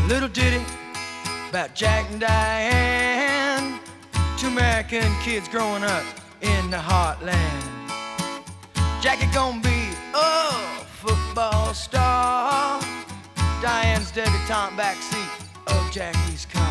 Little ditty about Jack and Diane, two American kids growing up in the heartland. Jackie gonna be a football star, Diane's debutante backseat of Jackie's car.